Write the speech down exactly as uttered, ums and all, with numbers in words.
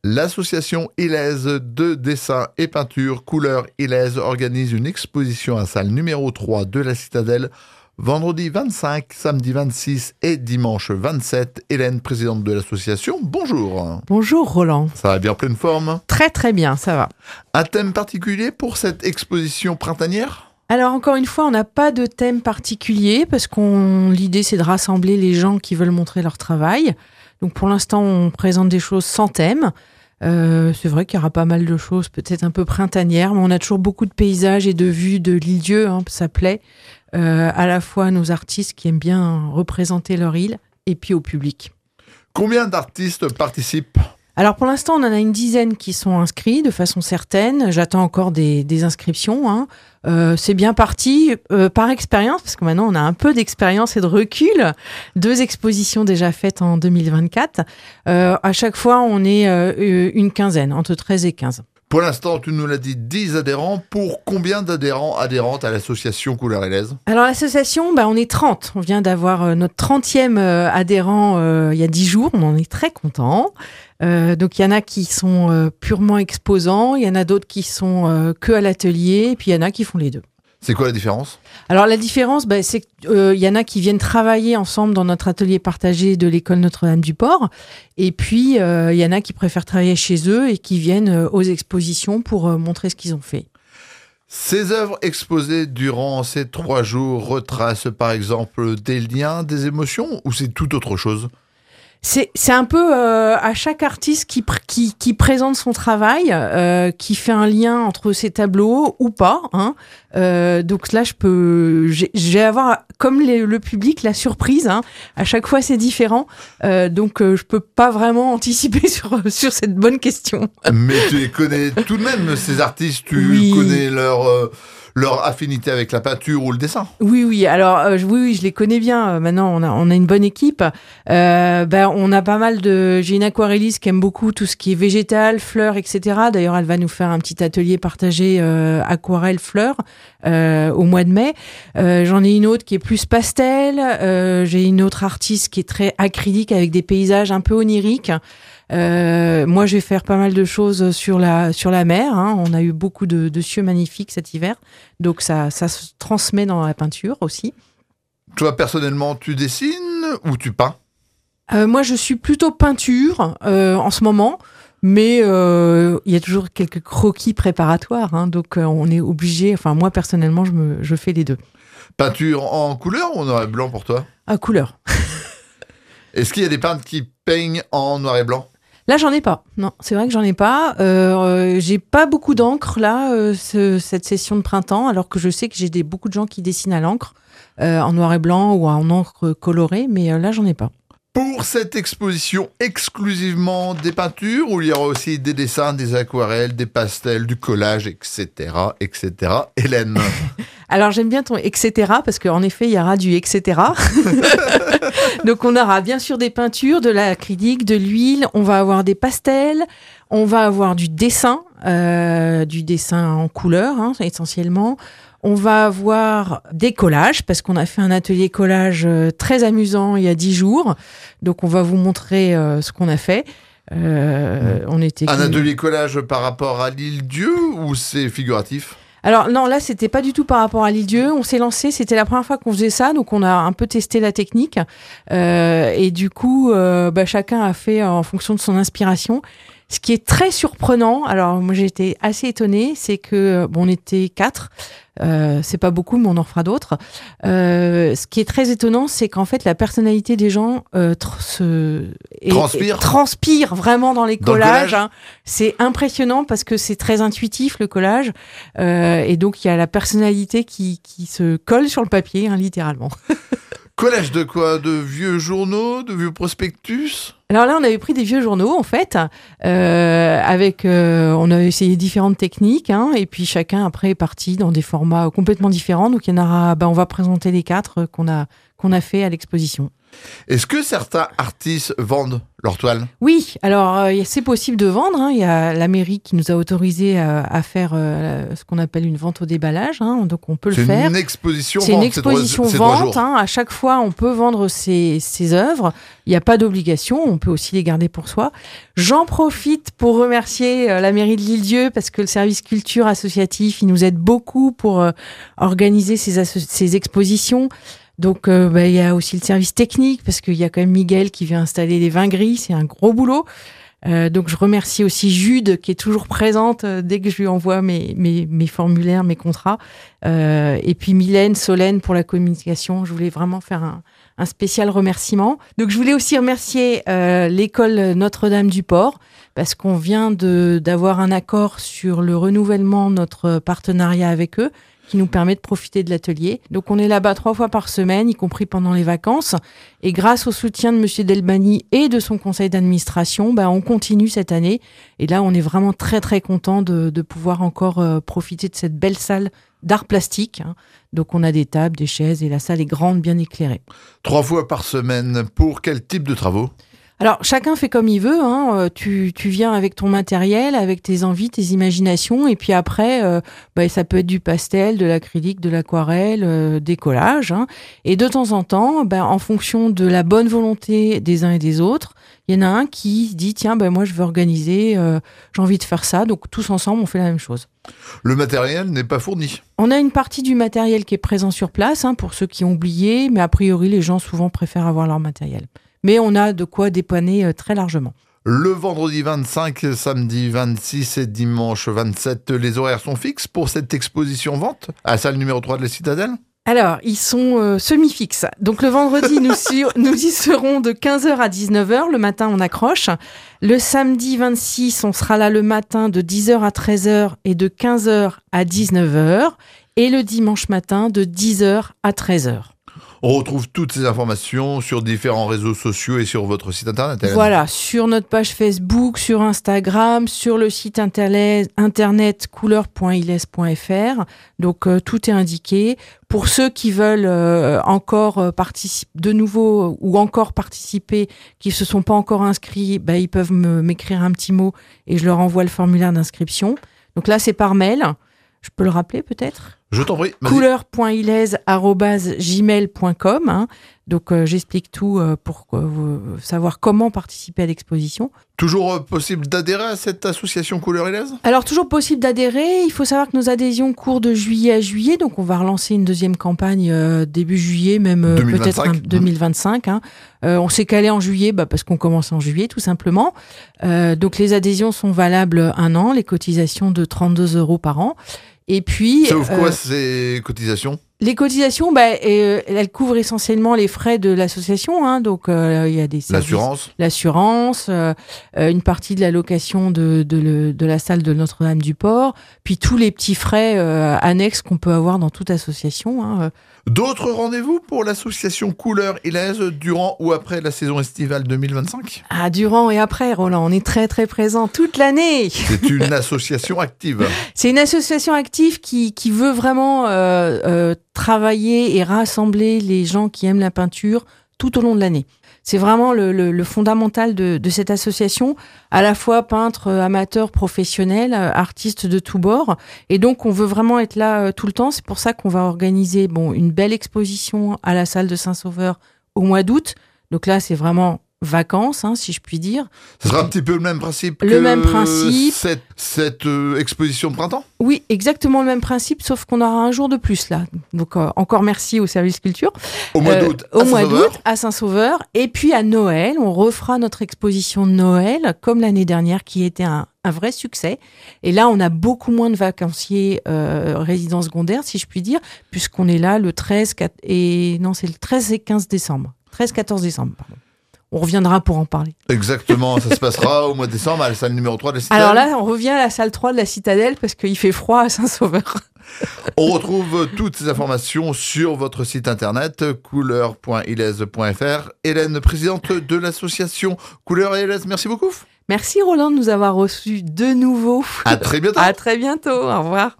L'association Ilèze de dessin et peinture Couleurs Ilèze organise une exposition à salle numéro trois de la Citadelle vendredi vingt-cinq, samedi vingt-six et dimanche vingt-sept. Hélène, présidente de l'association, bonjour. Bonjour Roland. Ça va bien, en pleine forme? Très très bien, ça va. Un thème particulier pour cette exposition printanière? Alors encore une fois, on n'a pas de thème particulier parce qu'on l'idée c'est de rassembler les gens qui veulent montrer leur travail. Donc pour l'instant, on présente des choses sans thème. Euh, c'est vrai qu'il y aura pas mal de choses, peut-être un peu printanières, mais on a toujours beaucoup de paysages et de vues de l'île-dieu, hein, ça plaît euh, à la fois à nos artistes qui aiment bien représenter leur île et puis au public. Combien d'artistes participent ? Alors pour l'instant, on en a une dizaine qui sont inscrits de façon certaine. J'attends encore des, des inscriptions. Hein. Euh, c'est bien parti euh, par expérience, parce que maintenant on a un peu d'expérience et de recul. Deux expositions déjà faites en deux mille vingt-quatre. Euh, à chaque fois, on est euh, une quinzaine, entre treize et quinze. Pour l'instant, tu nous l'as dit, dix adhérents. Pour combien d'adhérents, adhérentes à l'association Couleurs Ilèze ? Alors l'association, bah, on est trente. On vient d'avoir euh, notre trentième euh, adhérent euh, il y a dix jours. On en est très contents. Euh, donc il y en a qui sont euh, purement exposants, il y en a d'autres qui sont euh, que à l'atelier, et puis il y en a qui font les deux. C'est quoi la différence ? Alors la différence, bah, c'est qu'il euh, y en a qui viennent travailler ensemble dans notre atelier partagé de l'école Notre-Dame-du-Port, et puis il euh, y en a qui préfèrent travailler chez eux et qui viennent euh, aux expositions pour euh, montrer ce qu'ils ont fait. Ces œuvres exposées durant ces trois jours retracent par exemple des liens, des émotions, ou c'est tout autre chose ? C'est, c'est un peu euh, à chaque artiste qui, pr- qui, qui présente son travail, euh, qui fait un lien entre ses tableaux ou pas. Hein. Euh, donc là, je peux, j'ai, je vais avoir, comme les, le public, la surprise. Hein. À chaque fois, c'est différent. Euh, donc, euh, je peux pas vraiment anticiper sur, sur cette bonne question. Mais tu les connais tout de même, ces artistes. Tu Oui. connais leur... Euh... leur affinité avec la peinture ou le dessin. Oui, oui. Alors, euh, oui, oui, je les connais bien. Maintenant, on a, on a une bonne équipe. Euh, ben, on a pas mal de... J'ai une aquarelliste qui aime beaucoup tout ce qui est végétal, fleurs, et cetera. D'ailleurs, elle va nous faire un petit atelier partagé euh, aquarelle, fleurs euh, au mois de mai. Euh, j'en ai une autre qui est plus pastel. Euh, j'ai une autre artiste qui est très acrylique avec des paysages un peu oniriques. Euh, moi, je vais faire pas mal de choses sur la sur la mer. Hein. On a eu beaucoup de, de cieux magnifiques cet hiver, donc ça ça se transmet dans la peinture aussi. Toi, personnellement, tu dessines ou tu peins ? euh, Moi, je suis plutôt peinture euh, en ce moment, mais euh, il y a toujours quelques croquis préparatoires, hein, donc euh, on est obligé. Enfin, moi personnellement, je me je fais les deux. Peinture en couleur ou en noir et blanc pour toi ? À couleur. Est-ce qu'il y a des peintres qui peignent en noir et blanc ? Là, j'en ai pas. Non, c'est vrai que j'en ai pas. Euh, euh, j'ai pas beaucoup d'encre là, euh, ce, cette session de printemps, alors que je sais que j'ai des, beaucoup de gens qui dessinent à l'encre, euh, en noir et blanc ou en encre colorée, mais euh, là, j'en ai pas. Pour cette exposition, exclusivement des peintures, ou il y aura aussi des dessins, des aquarelles, des pastels, du collage, et cetera, et cetera. Hélène. Alors, j'aime bien ton et cetera parce qu'en effet, il y aura du et cetera. Donc, on aura bien sûr des peintures, de l'acrylique, de l'huile. On va avoir des pastels. On va avoir du dessin, euh, du dessin en couleur, hein, essentiellement. On va avoir des collages parce qu'on a fait un atelier collage très amusant il y a dix jours. Donc, on va vous montrer euh, ce qu'on a fait. Euh, on était un atelier collage par rapport à l'île-dieu ou c'est figuratif ? Alors non, là, c'était pas du tout par rapport à l'île-dieu. On s'est lancé, c'était la première fois qu'on faisait ça, donc on a un peu testé la technique. Euh, et du coup, euh, bah, chacun a fait en fonction de son inspiration. Ce qui est très surprenant, alors moi j'ai été assez étonnée, c'est que bon, on était quatre, euh, c'est pas beaucoup, mais on en fera d'autres. Euh, ce qui est très étonnant, c'est qu'en fait la personnalité des gens euh, tr- se et, transpire. Et transpire vraiment dans les dans collages. collage. Hein. C'est impressionnant parce que c'est très intuitif le collage, euh, et donc il y a la personnalité qui qui se colle sur le papier, hein, littéralement. Collage de quoi ? De vieux journaux, de vieux prospectus ? Alors là, on avait pris des vieux journaux, en fait, euh, avec, euh, on a essayé différentes techniques, hein, et puis chacun après est parti dans des formats complètement différents. Donc il y en aura, bah, on va présenter les quatre qu'on a qu'on a fait à l'exposition. Est-ce que certains artistes vendent leurs toiles ? Oui, alors euh, c'est possible de vendre. Hein. Il y a la mairie qui nous a autorisé à, à faire euh, ce qu'on appelle une vente au déballage. Hein. Donc on peut le c'est faire. C'est une exposition c'est vente. Une exposition c'est vente. trois, c'est hein. À chaque fois, on peut vendre ses, ses œuvres. Il n'y a pas d'obligation. On peut aussi les garder pour soi. J'en profite pour remercier euh, la mairie de L'Île-Dieu parce que le service culture associatif, il nous aide beaucoup pour euh, organiser ces, asso- ces expositions. Donc, euh, bah, il y a aussi le service technique parce qu'il y a quand même Miguel qui vient installer les vins gris. C'est un gros boulot. Euh, donc, je remercie aussi Jude qui est toujours présente euh, dès que je lui envoie mes, mes, mes formulaires, mes contrats. Euh, et puis Mylène, Solène pour la communication. Je voulais vraiment faire un, un spécial remerciement. Donc, je voulais aussi remercier euh, l'école Notre-Dame du Port parce qu'on vient de, d'avoir un accord sur le renouvellement de notre partenariat avec eux, qui nous permet de profiter de l'atelier. Donc on est là-bas trois fois par semaine, y compris pendant les vacances. Et grâce au soutien de Monsieur Delbani et de son conseil d'administration, bah, on continue cette année. Et là, on est vraiment très très content de, de pouvoir encore euh, profiter de cette belle salle d'art plastique. Hein. Donc on a des tables, des chaises et la salle est grande, bien éclairée. Trois fois par semaine, pour quel type de travaux ? Alors, chacun fait comme il veut. Hein. Tu, tu viens avec ton matériel, avec tes envies, tes imaginations. Et puis après, euh, bah, ça peut être du pastel, de l'acrylique, de l'aquarelle, euh, des collages. Hein. Et de temps en temps, bah, en fonction de la bonne volonté des uns et des autres, il y en a un qui dit, tiens, bah, moi, je veux organiser, euh, j'ai envie de faire ça. Donc, tous ensemble, on fait la même chose. Le matériel n'est pas fourni. On a une partie du matériel qui est présent sur place, hein, pour ceux qui ont oublié. Mais a priori, les gens souvent préfèrent avoir leur matériel. Mais on a de quoi dépanner très largement. Le vendredi vingt-cinq, samedi vingt-six et dimanche vingt-sept, les horaires sont fixes pour cette exposition vente à la salle numéro trois de la Citadelle ? Alors, ils sont euh, semi-fixes. Donc le vendredi, nous, sur, nous y serons de quinze heures à dix-neuf heures. Le matin, on accroche. Le samedi vingt-six, on sera là le matin de dix heures à treize heures et de quinze heures à dix-neuf heures. Et le dimanche matin de dix heures à treize heures. On retrouve toutes ces informations sur différents réseaux sociaux et sur votre site internet, Hélène. Voilà, sur notre page Facebook, sur Instagram, sur le site internet, internet couleur point iles point fr. Donc, euh, tout est indiqué. Pour ceux qui veulent euh, encore euh, participer de nouveau euh, ou encore participer, qui se sont pas encore inscrits, bah, ils peuvent me, m'écrire un petit mot et je leur envoie le formulaire d'inscription. Donc là, c'est par mail. Je peux le rappeler peut-être ? Je t'en prie. couleur point iles arobase gmail point com. Hein. Donc, euh, j'explique tout euh, pour euh, savoir comment participer à l'exposition. Toujours euh, possible d'adhérer à cette association Couleur Ilez ? Alors, toujours possible d'adhérer. Il faut savoir que nos adhésions courent de juillet à juillet. Donc, on va relancer une deuxième campagne euh, début juillet, même euh, deux mille vingt-cinq. peut-être un, deux mille vingt-cinq. Hein. Euh, on s'est calé en juillet bah, parce qu'on commence en juillet, tout simplement. Euh, donc, les adhésions sont valables un an. Les cotisations de trente-deux euros par an. Et puis, ça ouvre quoi euh, ces cotisations ? Les cotisations, bah, euh, elles couvrent essentiellement les frais de l'association. Hein, donc, euh, il y a des services, l'assurance, l'assurance, euh, une partie de la location de, de, le, de la salle de Notre-Dame du Port, puis tous les petits frais euh, annexes qu'on peut avoir dans toute association. Hein. D'autres rendez-vous pour l'association Couleur Ilez durant ou après la saison estivale deux mille vingt-cinq ? Ah, durant et après, Roland, on est très très présent toute l'année. C'est une association active. C'est une association active qui, qui veut vraiment euh, euh, travailler et rassembler les gens qui aiment la peinture tout au long de l'année. C'est vraiment le, le, le fondamental de, de cette association, à la fois peintres, amateurs, professionnels, artistes de tous bords. Et donc, on veut vraiment être là euh, tout le temps. C'est pour ça qu'on va organiser bon, une belle exposition à la salle de Saint-Sauveur au mois d'août. Donc là, c'est vraiment vacances, hein, si je puis dire. Ce sera un petit peu le même principe le que même principe. cette, cette euh, exposition de printemps ? Oui, exactement le même principe, sauf qu'on aura un jour de plus là. Donc euh, encore merci au service culture. Au mois d'août, euh, à au mois Saint-Sauveur. d'août à Saint-Sauveur. Et puis à Noël, on refera notre exposition de Noël, comme l'année dernière, qui était un, un vrai succès. Et là, on a beaucoup moins de vacanciers euh, résidents secondaires, si je puis dire, puisqu'on est là le treize et non, c'est le treize et quinze décembre. treize quatorze décembre, pardon. On reviendra pour en parler. Exactement, ça se passera au mois de décembre à la salle numéro trois de la Citadelle. Alors là, on revient à la salle trois de la Citadelle parce qu'il fait froid à Saint-Sauveur. On retrouve toutes ces informations sur votre site internet couleur point iles point fr. Hélène, présidente de l'association Couleur et Ilez, merci beaucoup. Merci Roland de nous avoir reçus de nouveau. À très bientôt. À très bientôt, au revoir.